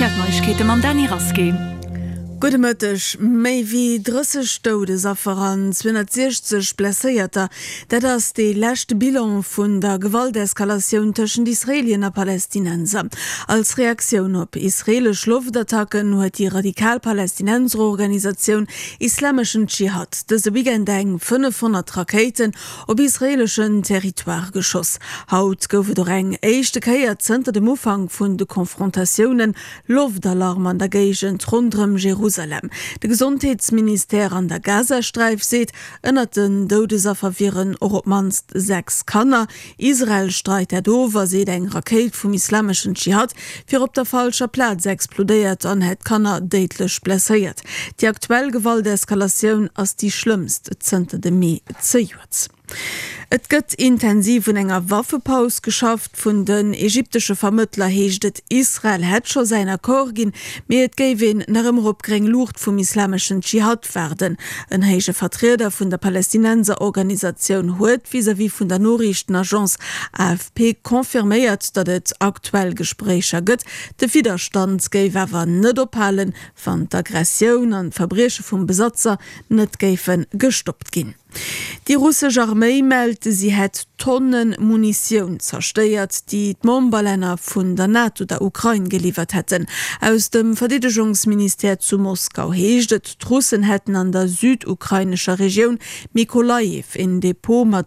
Neuigkeiten man Dani Raske. Gute Mittag. Mehr wie 30 Todesopfer, 260 Blessierter. Das ist die letzte Bilanz von der Gewalteskalation zwischen Israelis und Palästinensern. Als Reaktion auf israelische Luftattacken hat die radikal-Palästinenser-Organisation Islamischen Dschihad diese Weekend 500 Raketen auf israelischen Territoire geschossen. Heute gab es eine erste Kehr hinter dem Umfang von den Konfrontationen Luftalarm an der Gegend rund um Jerusalem. De Gesundheitsminister an der Gazastreif seht, ënnert den Todesopfer viren och manst 6 Kanner. Israel streitet over, seht eng Raket vom Islamischen Dschihad, fir op der falscher Platz explodiert an het Kanner deitlich blessiert. Die aktuelle Gewalteskalation as die schlimmste zente de Mai 2 Jahres. Et gëtt intensiv vun enger Waffepaus geschafft vun den ägyptische Vermittler heeschtet Israel het schon seiner Korgin, mir et géwen nachm Rupgring Lucht vum Islamischen Dschihad werden. Ein heege Vertreter vun der Palästinenser-Organisation huet vis-à-vis vun der Nachrichtenagence AFP konfirméiert, dat et aktuell Gesprächer gëtt. De Widerstand géif awer net ophalen, van d'Aggression an Verbreche vum Besatzer net géifen gestoppt ginn. Die russische Armee meldete, sie hat Tonnen Munition zerstört, die Bomberländer von der NATO der Ukraine geliefert hätten. Aus dem Verteidigungsministerium zu Moskau heeschtet, die Russen hätten an der südukrainischen Region Mykolaiv in Depot mit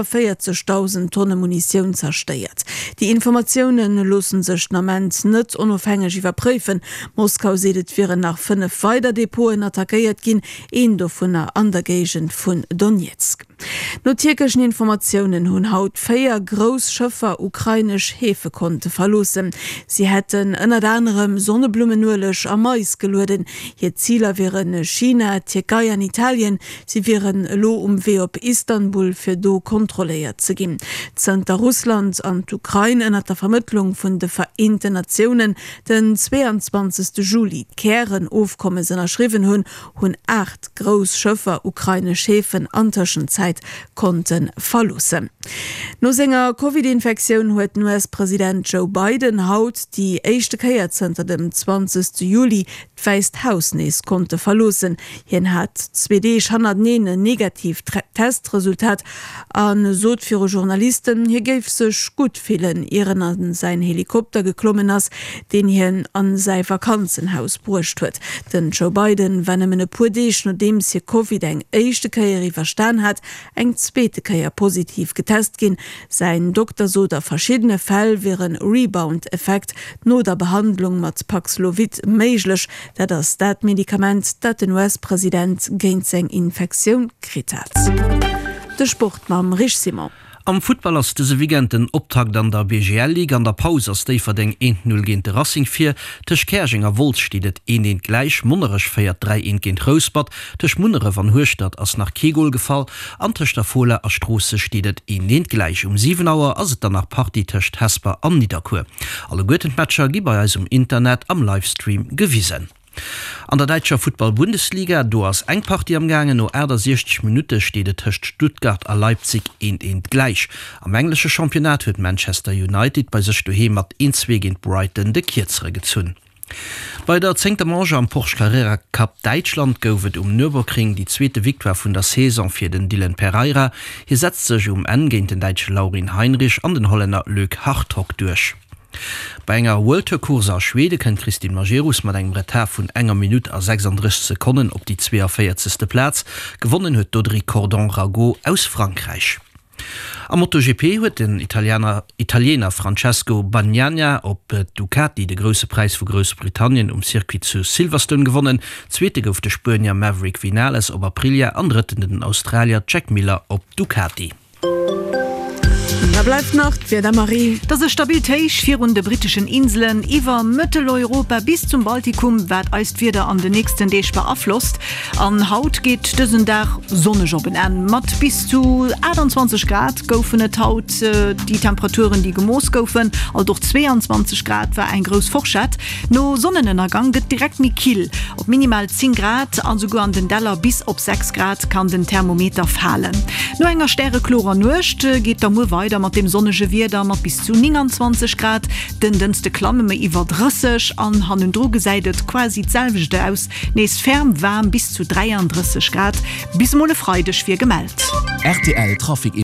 45.000 Tonnen Munition zerstört. Die Informationen lassen sich namens nicht unabhängig überprüfen. Moskau sieht, wären nach 5 weiter Depoten attackiert gehen, ein davon an der Gegend von Donetsk. No türkischen Informationen hun haut 4 Großschiffer ukrainisch Häfen konnte verlosen. Sie hätten unter anderem Sonnenblumenölisch am Mais geluden. Ihr Ziele wären China, Türkei und Italien. Sie wären lo Weg op Istanbul für do kontrolliert zu gehen. Zwischen Russland und Ukraine unter der Vermittlung von den Vereinten Nationen den 22. Juli kehren Aufkommen sind erschrieben hun 8 Großschiffer ukrainisch Häfen an Zwischenzeit konnten verlosen. No senger Covid-Infektion huet US-Präsident Joe Biden haut die erste Kehr hinter dem 20. Juli d'Weisthausnes konnte verlosen. Hien hat 2D negativ Testresultat an sot für Journalisten. Hier gäf sech gut vielen ihren an sein Helikopter geklommen ass, den hien an sei Vakanzenhaus brucht huet. Den Joe Biden, wenn e pu Deeg nachdem sie Covid eng erste Kehr verstan hat, eng zweite Kehr positiv getest gin. Sein Doktor so der verschiedene Fälle wären Rebound-Effekt no der Behandlung mat Paxlovid meiglech, dat das Medikament dat den US-Präsident géint seg Infektion krit hat. De Sport mam Rich Simon. Am Football ass dese Weekend den Optakt an der BGL-Liga an der Pause ass déi verdeng 1-0 géint de Racing 4, tech Kerchinger Wolz stiedet 1 gleich, Munnerech feiert 3 géint Rosbad, tech Munnere van Hurstadt ass nach Kegol gefall, antech der Fohle a Strosse stiedet 1 gleich 7 Auer ass et danach Party techt Hesper an Niederkur. Alle goeten Matcher gi bei eis Internet am Livestream gewiesen. An der Deutscher Football-Bundesliga do ass eng Party am Gange no 60 Minuten stedet töcht Stuttgart a Leipzig 1 gleich. Am englische Championat huet Manchester United bei sech doheem mat 1-2 gegen Brighton de Kirzere gezünn. Bei der 10. Manche am Porsche Carrera Cup Deutschland goufet Nürburgring die zweite Victoire vun der Saison fir den Dylan Pereira. Hier setzt sech géint den Deutschen Laurin Heinrich an den Holländer Luc Hartog durch. Bei enger World Tour Kurse Schwede kennt Christine Majerus mat eng Retard vun enger Minute a 36 Sekunden op die 42. Platz. Gewonnen huet Dodri Cordon Rago aus Frankreich. Am MotoGP huet den Italiener Francesco Bagnaia op Ducati de grosse Preis vu Großbritannien Circuit zu Silverstone gewonnen. Zweete gouf de Spanier Maverick Vinales op Aprilia, an dritten den Australier Jack Miller op Ducati. Da bleibt Nacht für der Marie. Das ist Stabilität für de britischen Inseln über Mitteleuropa bis zum Baltikum wird eist wieder an den nächsten Tag beeinflusst. An Haut geht diesen Tag Sonnenjoben an. Mit bis zu 28 Grad gaufen et Haut die Temperaturen, die gemoos gaufen, also durch 22 Grad war ein groß Fortschritt. No Sonnenuntergang geht direkt mit Kiel. Ob minimal 10 Grad, an sogar an den Deller bis auf 6 Grad kann den Thermometer fallen. Nur enger Sterre Chlor nicht, geht da nur weiter mit mat dem sonnege Wider mat bis zu 29 Grad, den dünste Klamme me iwwer drissech an han Droge seidet quasi selvichte aus, nees ferm warm bis zu 33 Grad, bis molle freudech fir gemeldt. RTL Traffic